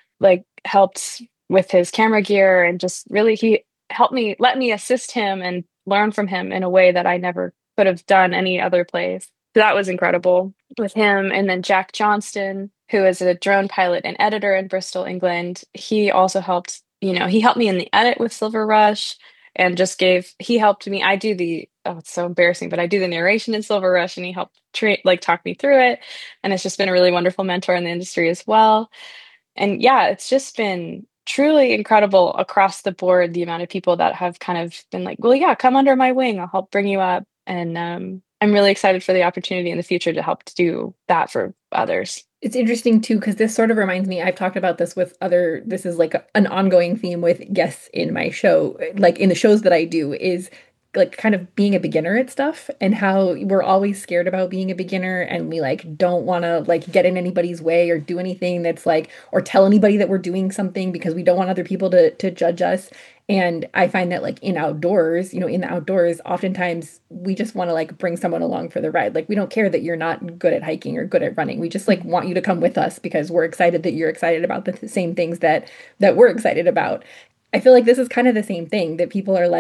helped with his camera gear, and just really he let me assist him and learn from him in a way that I never could have done any other place. So that was incredible with him. And then Jack Johnston, who is a drone pilot and editor in Bristol, England, he also helped, he helped me in the edit with Silver Rush, and he helped me. It's so embarrassing, but I do the narration in Silver Rush, and he helped talk me through it. And it's just been a really wonderful mentor in the industry as well. And yeah, it's just been truly incredible across the board, the amount of people that have kind of been like, well, yeah, come under my wing. I'll help bring you up. And I'm really excited for the opportunity in the future to help to do that for others. It's interesting too, because this sort of reminds me, I've talked about this this is like an ongoing theme with guests in my show, like in the shows that I do, is like kind of being a beginner at stuff, and how we're always scared about being a beginner, and we don't want to get in anybody's way or do anything that's or tell anybody that we're doing something, because we don't want other people to judge us. And I find that in the outdoors, oftentimes we just want to bring someone along for the ride. We don't care that you're not good at hiking or good at running. We just want you to come with us because we're excited that you're excited about the same things that we're excited about. I feel like this is kind of the same thing, that people are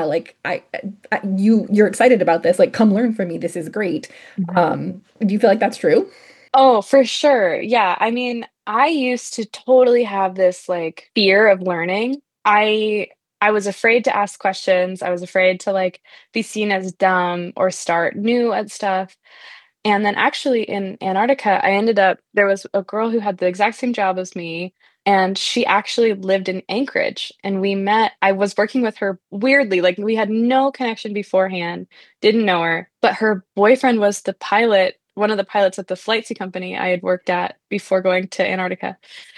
you're excited about this. Come learn from me. This is great. Do you feel like that's true? Oh, for sure. Yeah. I mean, I used to totally have this fear of learning. I was afraid to ask questions. I was afraid to be seen as dumb or start new at stuff. And then actually in Antarctica, there was a girl who had the exact same job as me. And she actually lived in Anchorage, and we met. I was working with her weirdly, we had no connection beforehand, didn't know her, but her boyfriend was the pilot one of the pilots at the Flightsy company I had worked at before going to Antarctica.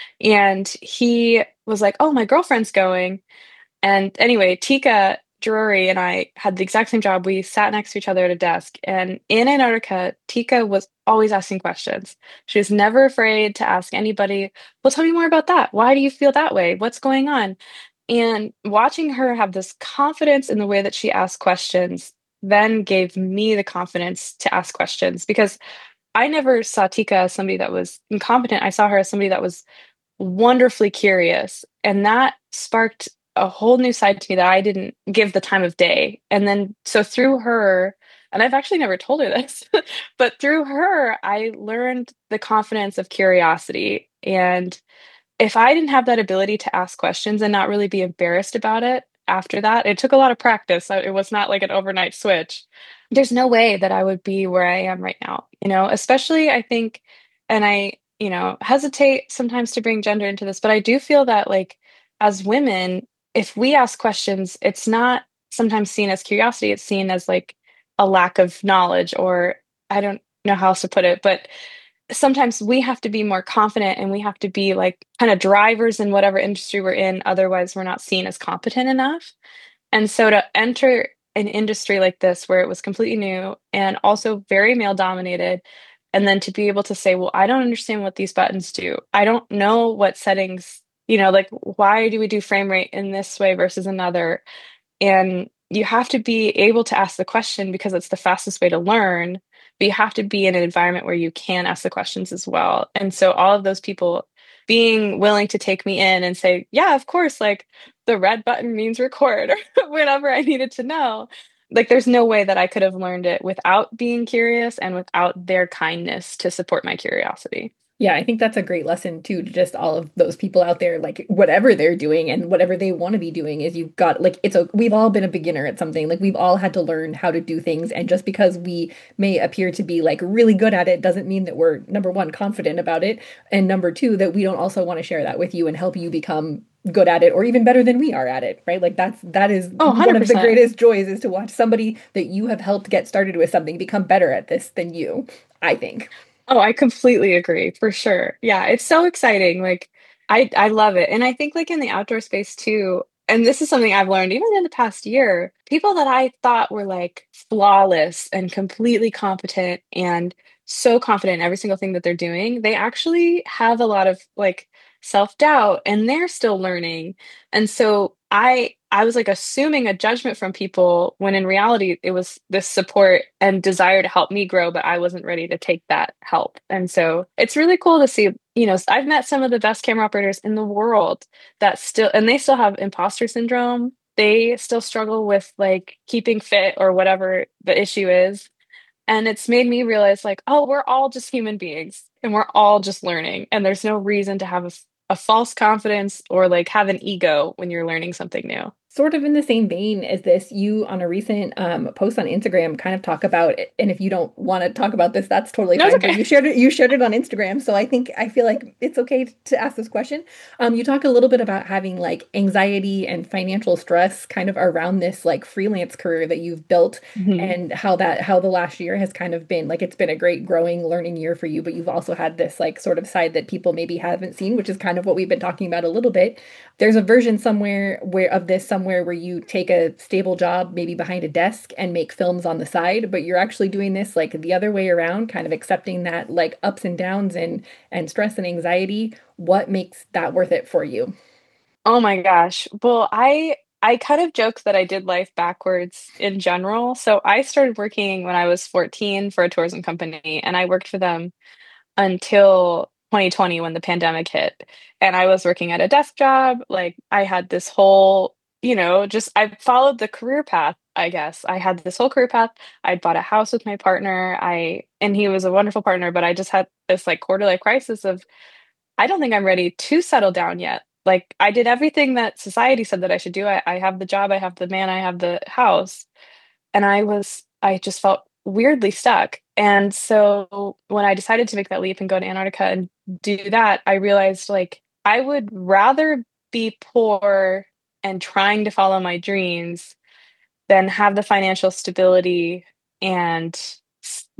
And he was like, "Oh, my girlfriend's going." And anyway, Tika Drury and I had the exact same job. We sat next to each other at a desk. And in Antarctica, Tika was always asking questions. She was never afraid to ask anybody, "Well, tell me more about that. Why do you feel that way? What's going on?" And watching her have this confidence in the way that she asked questions then gave me the confidence to ask questions, because I never saw Tika as somebody that was incompetent. I saw her as somebody that was wonderfully curious. And that sparked a whole new side to me that I didn't give the time of day. And then, so through her, and I've actually never told her this, but through her, I learned the confidence of curiosity. And if I didn't have that ability to ask questions and not really be embarrassed about it after that, it took a lot of practice. It was not like an overnight switch. There's no way that I would be where I am right now, especially I think, and I, hesitate sometimes to bring gender into this, but I do feel that like as women, if we ask questions, it's not sometimes seen as curiosity, it's seen as like a lack of knowledge, or I don't know how else to put it, but sometimes we have to be more confident and we have to be like kind of drivers in whatever industry we're in. Otherwise, we're not seen as competent enough. And so to enter an industry like this, where it was completely new and also very male dominated, and then to be able to say, "Well, I don't understand what these buttons do. I don't know what settings, like why do we do frame rate in this way versus another?" And you have to be able to ask the question because it's the fastest way to learn, but you have to be in an environment where you can ask the questions as well. And so all of those people being willing to take me in and say, "Yeah, of course, like the red button means record," or whatever I needed to know. Like there's no way that I could have learned it without being curious and without their kindness to support my curiosity. Yeah, I think that's a great lesson too, to just all of those people out there, like whatever they're doing and whatever they want to be doing is you've got like, we've all been a beginner at something. Like we've all had to learn how to do things. And just because we may appear to be like really good at it doesn't mean that we're, number one, confident about it. And number two, that we don't also want to share that with you and help you become good at it or even better than we are at it, right? Like that is one of the greatest joys, is to watch somebody that you have helped get started with something become better at this than you, I think. Oh, I completely agree, for sure. Yeah, it's so exciting. Like I love it. And I think like in the outdoor space too, and this is something I've learned even in the past year, people that I thought were like flawless and completely competent and so confident in every single thing that they're doing, they actually have a lot of like self-doubt and they're still learning. And so I was like assuming a judgment from people when in reality it was this support and desire to help me grow, but I wasn't ready to take that help. And so it's really cool to see, I've met some of the best camera operators in the world that they still have imposter syndrome. They still struggle with like keeping fit or whatever the issue is. And it's made me realize like, oh, we're all just human beings and we're all just learning. And there's no reason to have a false confidence or like have an ego when you're learning something new. Sort of in the same vein as this, you on a recent post on Instagram kind of talk about it. And if you don't want to talk about this, that's totally fine. Okay. But you shared it on Instagram. So I feel like it's okay to ask this question. You talk a little bit about having like anxiety and financial stress kind of around this like freelance career that you've built, and how the last year has kind of been like, it's been a great growing learning year for you, but you've also had this like sort of side that people maybe haven't seen, which is kind of what we've been talking about a little bit. There's a version somewhere where you take a stable job, maybe behind a desk, and make films on the side, but you're actually doing this like the other way around, kind of accepting that like ups and downs and stress and anxiety. What makes that worth it for you? Oh my gosh. Well, I kind of joke that I did life backwards in general. So I started working when I was 14 for a tourism company, and I worked for them until 2020 when the pandemic hit. And I was working at a desk job. Like I had this whole, I followed the career path, I guess. I had this whole career path. I'd bought a house with my partner. And he was a wonderful partner, but I just had this like quarter life crisis of, I don't think I'm ready to settle down yet. Like I did everything that society said that I should do. I have the job, I have the man, I have the house. And I just felt weirdly stuck. And so when I decided to make that leap and go to Antarctica and do that, I realized like I would rather be poor and trying to follow my dreams than have the financial stability and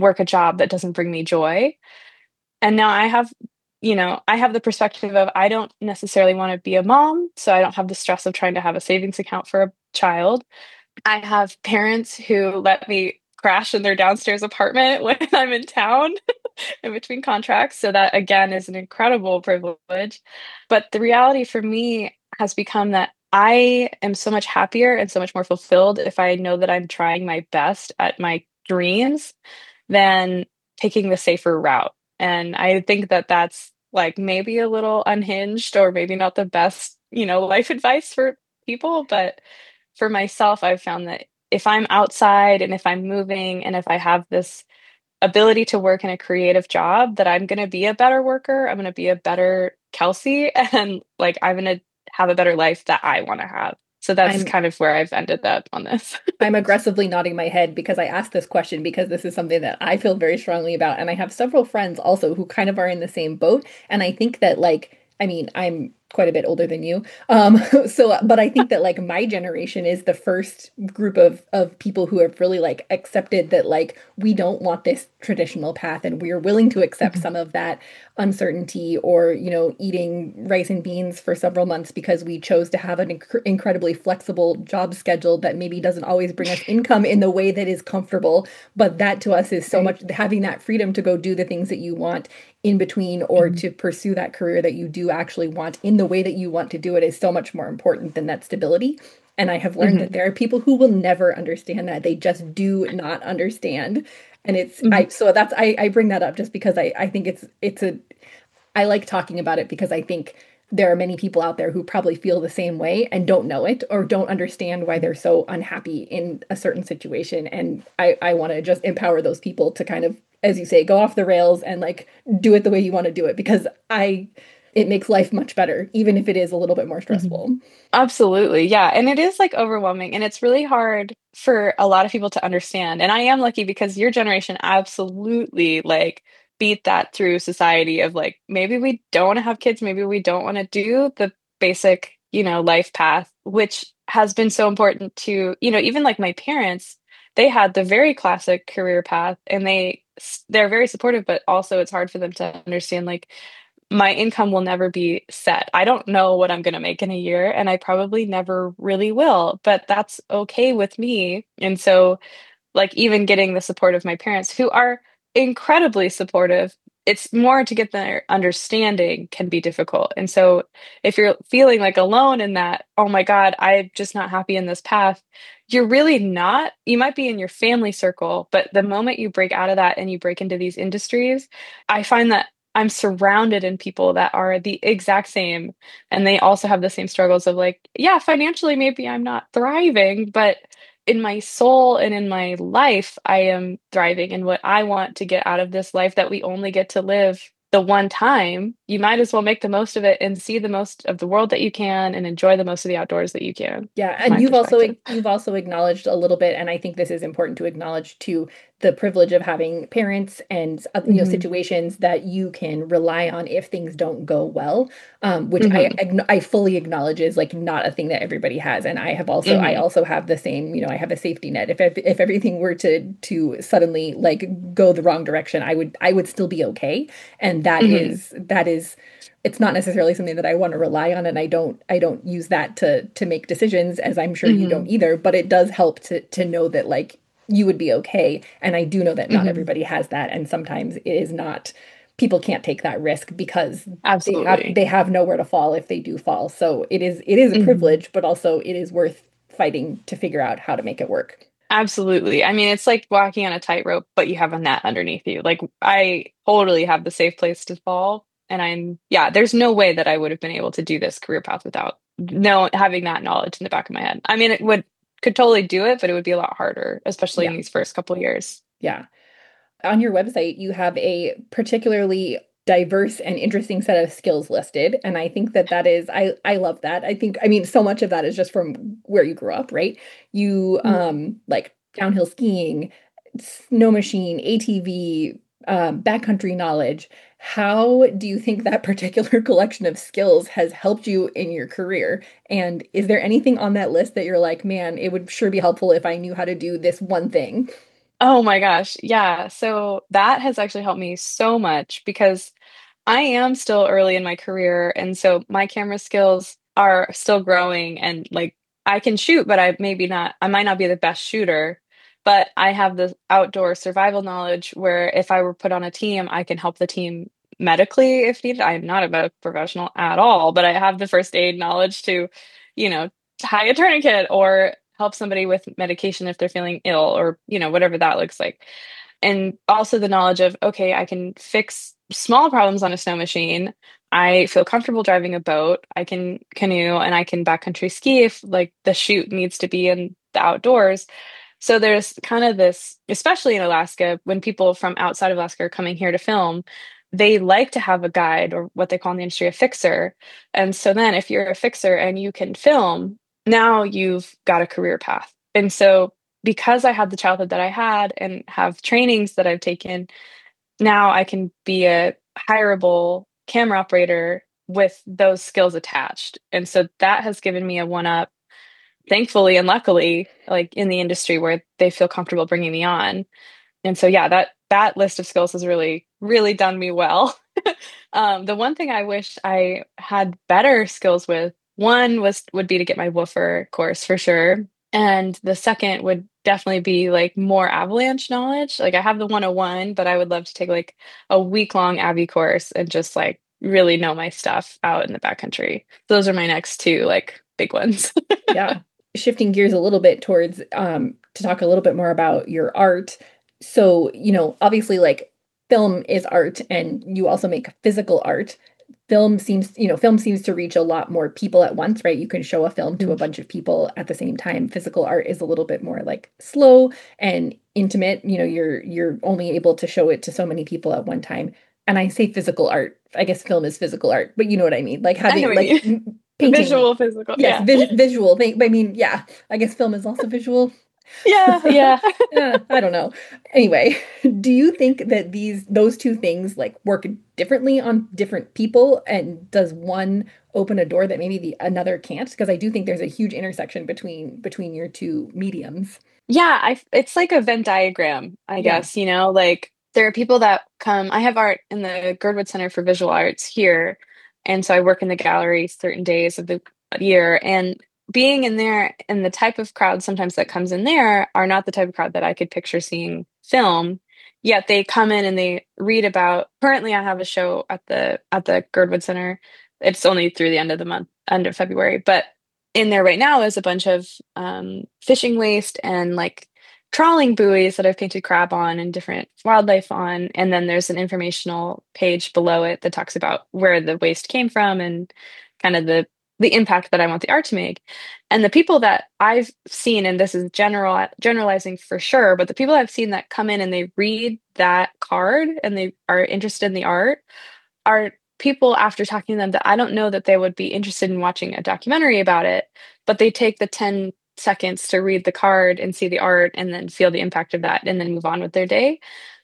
work a job that doesn't bring me joy. And now I have, I have the perspective of I don't necessarily want to be a mom, so I don't have the stress of trying to have a savings account for a child. I have parents who let me crash in their downstairs apartment when I'm in town in between contracts. So that again is an incredible privilege. But the reality for me has become that I am so much happier and so much more fulfilled if I know that I'm trying my best at my dreams than taking the safer route. And I think that that's like maybe a little unhinged or maybe not the best, life advice for people. But for myself, I've found that if I'm outside and if I'm moving and if I have this ability to work in a creative job, that I'm going to be a better worker. I'm going to be a better Kelsey, and like I'm going to have a better life that I want to have. So that's kind of where I've ended up on this. I'm aggressively nodding my head because I asked this question because this is something that I feel very strongly about. And I have several friends also who kind of are in the same boat. And I think that I'm quite a bit older than you. But I think that like my generation is the first group of people who have really like accepted that like we don't want this traditional path and we are willing to accept some of that uncertainty or, eating rice and beans for several months because we chose to have an incredibly flexible job schedule that maybe doesn't always bring us income in the way that is comfortable. But that to us is so much having that freedom to go do the things that you want in between or to pursue that career that you do actually want in the way that you want to do it is so much more important than that stability. And I have learned that there are people who will never understand that. They just do not understand. And I bring that up just because I think I like talking about it because I think there are many people out there who probably feel the same way and don't know it or don't understand why they're so unhappy in a certain situation. And I want to just empower those people to kind of, as you say, go off the rails and like do it the way you want to do it because it makes life much better, even if it is a little bit more stressful. Absolutely. Yeah. And it is like overwhelming and it's really hard for a lot of people to understand. And I am lucky because your generation absolutely like beat that through society of like, maybe we don't want to have kids. Maybe we don't want to do the basic, life path, which has been so important to, even like my parents, they had the very classic career path and they're very supportive, but also it's hard for them to understand like, my income will never be set. I don't know what I'm going to make in a year, and I probably never really will, but that's okay with me. And so, like, even getting the support of my parents, who are incredibly supportive, it's more to get their understanding can be difficult. And so, if you're feeling like alone in that, oh my God, I'm just not happy in this path, you're really not. You might be in your family circle, but the moment you break out of that and you break into these industries, I find that I'm surrounded in people that are the exact same. And they also have the same struggles of like, yeah, financially, maybe I'm not thriving, but in my soul and in my life, I am thriving. And what I want to get out of this life that we only get to live the one time, you might as well make the most of it and see the most of the world that you can and enjoy the most of the outdoors that you can. Yeah. And you've also acknowledged a little bit, and I think this is important to acknowledge too, the privilege of having parents and situations that you can rely on if things don't go well, which I fully acknowledge is like not a thing that everybody has. And I also have the same, I have a safety net. If everything were to suddenly like go the wrong direction, I would still be okay. And that is it's not necessarily something that I want to rely on, and I don't use that to make decisions, as I'm sure you don't either, but it does help to know that like you would be okay. And I do know that not everybody has that, and sometimes it is not, people can't take that risk because they have nowhere to fall if they do fall. So it is a privilege, but also it is worth fighting to figure out how to make it work. Absolutely. I mean, it's like walking on a tightrope, but you have a net underneath you. Like I totally have the safe place to fall. And there's no way that I would have been able to do this career path without having that knowledge in the back of my head. I mean, could totally do it, but it would be a lot harder, especially in these first couple of years. Yeah. On your website, you have a particularly diverse and interesting set of skills listed. And I think that is, I love that. I mean, so much of that is just from where you grew up, right? You, like downhill skiing, snow machine, ATV, backcountry knowledge. How do you think that particular collection of skills has helped you in your career? And is there anything on that list that you're like, man, it would sure be helpful if I knew how to do this one thing? Oh my gosh. Yeah. So that has actually helped me so much because I am still early in my career. And so my camera skills are still growing and like I can shoot, but I might not be the best shooter, but I have the outdoor survival knowledge where if I were put on a team, I can help the team medically if needed. I'm not a medical professional at all, but I have the first aid knowledge to, you know, tie a tourniquet or help somebody with medication if they're feeling ill or, whatever that looks like. And also the knowledge of, okay, I can fix small problems on a snow machine. I feel comfortable driving a boat. I can canoe and I can backcountry ski if like the shoot needs to be in the outdoors. So there's kind of this, especially in Alaska, when people from outside of Alaska are coming here to film, they like to have a guide or what they call in the industry a fixer. And so then if you're a fixer and you can film, now you've got a career path. And so because I had the childhood that I had and have trainings that I've taken, now I can be a hireable camera operator with those skills attached. And so that has given me a one up, thankfully and luckily, like in the industry where they feel comfortable bringing me on. And so, yeah, that list of skills has really, really done me well. The one thing I wish I had better skills with, would be to get my woofer course for sure. And the second would definitely be like more avalanche knowledge. Like I have the 101, but I would love to take like a week-long Avy course and just like really know my stuff out in the backcountry. Those are my next two like big ones. Yeah. Shifting gears a little bit towards to talk a little bit more about your art. So, obviously like film is art and you also make physical art. Film seems to reach a lot more people at once, right? You can show a film to a bunch of people at the same time. Physical art is a little bit more like slow and intimate. You're only able to show it to so many people at one time. And I say physical art. I guess film is physical art, but you know what I mean? Like having like painting, visual, physical. Yes, yeah. Visual thing. I mean, yeah. I guess film is also visual. Yeah. I don't know. Anyway, do you think that those two things like work differently on different people, and does one open a door that maybe the another can't? Because I do think there's a huge intersection between your two mediums. Yeah, it's like a Venn diagram, I guess, like there are people that come. I have art in the Girdwood Center for Visual Arts here, and so I work in the gallery certain days of the year, and being in there and the type of crowd sometimes that comes in there are not the type of crowd that I could picture seeing film. Yet they come in and they read about. Currently, I have a show at the Girdwood Center. It's only through the end of the month, end of February, but in there right now is a bunch of fishing waste and like trawling buoys that I've painted crab on and different wildlife on. And then there's an informational page below it that talks about where the waste came from and kind of the impact that I want the art to make. And the people that I've seen, and this is generalizing for sure, but the people I've seen that come in and they read that card and they are interested in the art are people after talking to them that I don't know that they would be interested in watching a documentary about it, but they take the 10 seconds to read the card and see the art and then feel the impact of that and then move on with their day.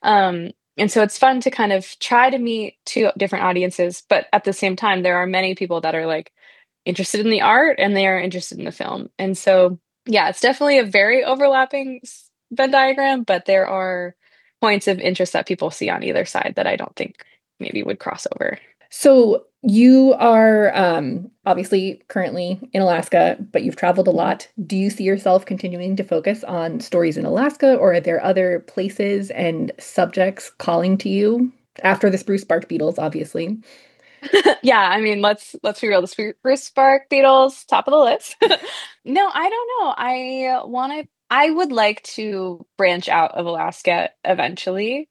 And so it's fun to kind of try to meet two different audiences, but at the same time, there are many people that are like interested in the art and they are interested in the film. And so, yeah, it's definitely a very overlapping Venn diagram, but there are points of interest that people see on either side that I don't think maybe would cross over. So you are obviously currently in Alaska, but you've traveled a lot. Do you see yourself continuing to focus on stories in Alaska, or are there other places and subjects calling to you after the spruce bark beetles, obviously? Yeah, I mean, let's be real. The spruce bark beetles, top of the list. No, I don't know. I would like to branch out of Alaska eventually.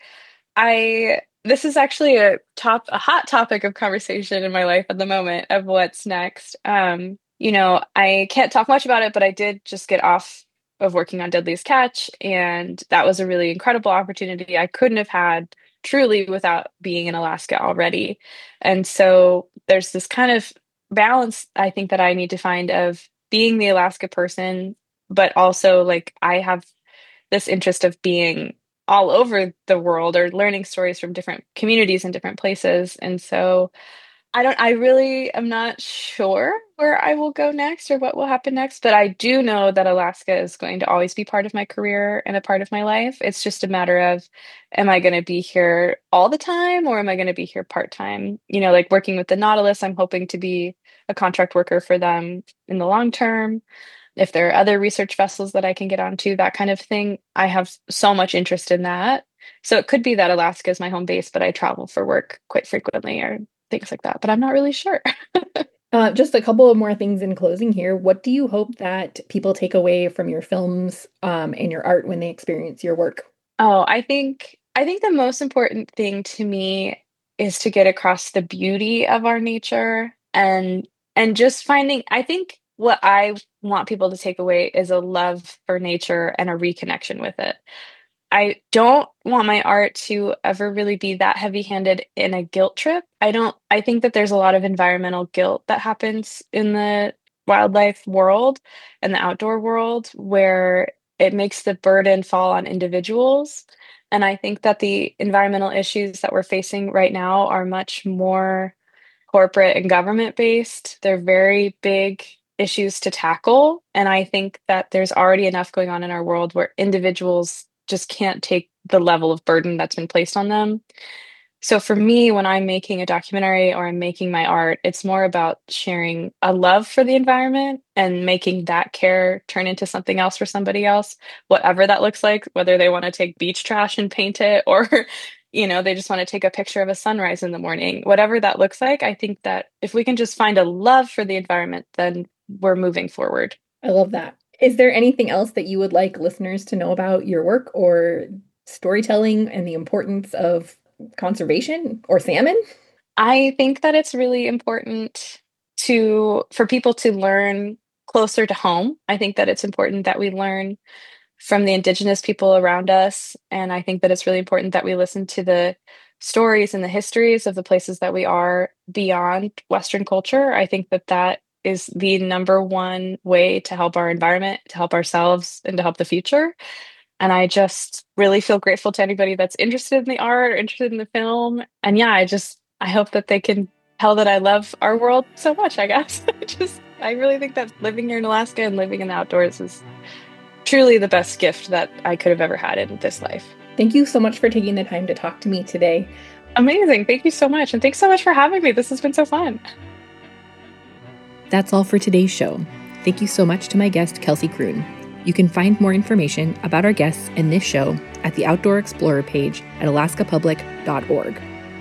This is actually a hot topic of conversation in my life at the moment of what's next. I can't talk much about it, but I did just get off of working on Deadliest Catch, and that was a really incredible opportunity I couldn't have had truly without being in Alaska already. And so there's this kind of balance I think that I need to find of being the Alaska person, but also like I have this interest of being all over the world or learning stories from different communities and different places. And so I really am not sure where I will go next or what will happen next, but I do know that Alaska is going to always be part of my career and a part of my life. It's just a matter of, am I going to be here all the time or am I going to be here part-time? Like working with the Nautilus, I'm hoping to be a contract worker for them in the long term. If there are other research vessels that I can get onto, that kind of thing, I have so much interest in that. So it could be that Alaska is my home base, but I travel for work quite frequently or things like that, but I'm not really sure. Just a couple of more things in closing here. What do you hope that people take away from your films and your art when they experience your work? Oh, I think the most important thing to me is to get across the beauty of our nature and just finding, I think what I want people to take away is a love for nature and a reconnection with it. I don't want my art to ever really be that heavy-handed in a guilt trip. I think that there's a lot of environmental guilt that happens in the wildlife world and the outdoor world where it makes the burden fall on individuals. And I think that the environmental issues that we're facing right now are much more corporate and government based. They're very big issues to tackle. And I think that there's already enough going on in our world where individuals just can't take the level of burden that's been placed on them. So for me, when I'm making a documentary or I'm making my art, it's more about sharing a love for the environment and making that care turn into something else for somebody else, whatever that looks like, whether they want to take beach trash and paint it or, they just want to take a picture of a sunrise in the morning, whatever that looks like. I think that if we can just find a love for the environment, then we're moving forward. I love that. Is there anything else that you would like listeners to know about your work or storytelling and the importance of conservation or salmon? I think that it's really important for people to learn closer to home. I think that it's important that we learn from the indigenous people around us. And I think that it's really important that we listen to the stories and the histories of the places that we are beyond Western culture. I think that is the number one way to help our environment, to help ourselves, and to help the future. And I just really feel grateful to anybody that's interested in the art or interested in the film. And yeah, I hope that they can tell that I love our world so much, I guess. I really think that living here in Alaska and living in the outdoors is truly the best gift that I could have ever had in this life. Thank you so much for taking the time to talk to me today. Amazing. Thank you so much. And thanks so much for having me. This has been so fun. That's all for today's show. Thank you so much to my guest, Kelsey Kroon. You can find more information about our guests and this show at the Outdoor Explorer page at alaskapublic.org.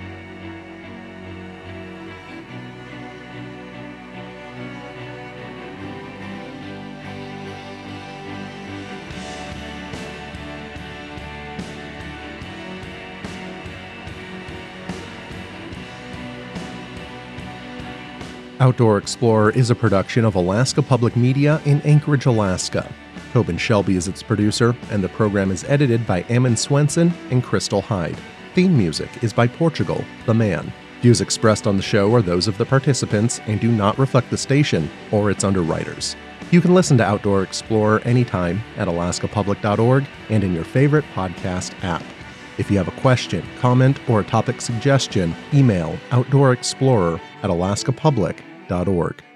Outdoor Explorer is a production of Alaska Public Media in Anchorage, Alaska. Tobin Shelby is its producer, and the program is edited by Ammon Swenson and Crystal Hyde. Theme music is by Portugal, the Man. Views expressed on the show are those of the participants and do not reflect the station or its underwriters. You can listen to Outdoor Explorer anytime at alaskapublic.org and in your favorite podcast app. If you have a question, comment, or a topic suggestion, email outdoorexplorer@alaskapublic.org.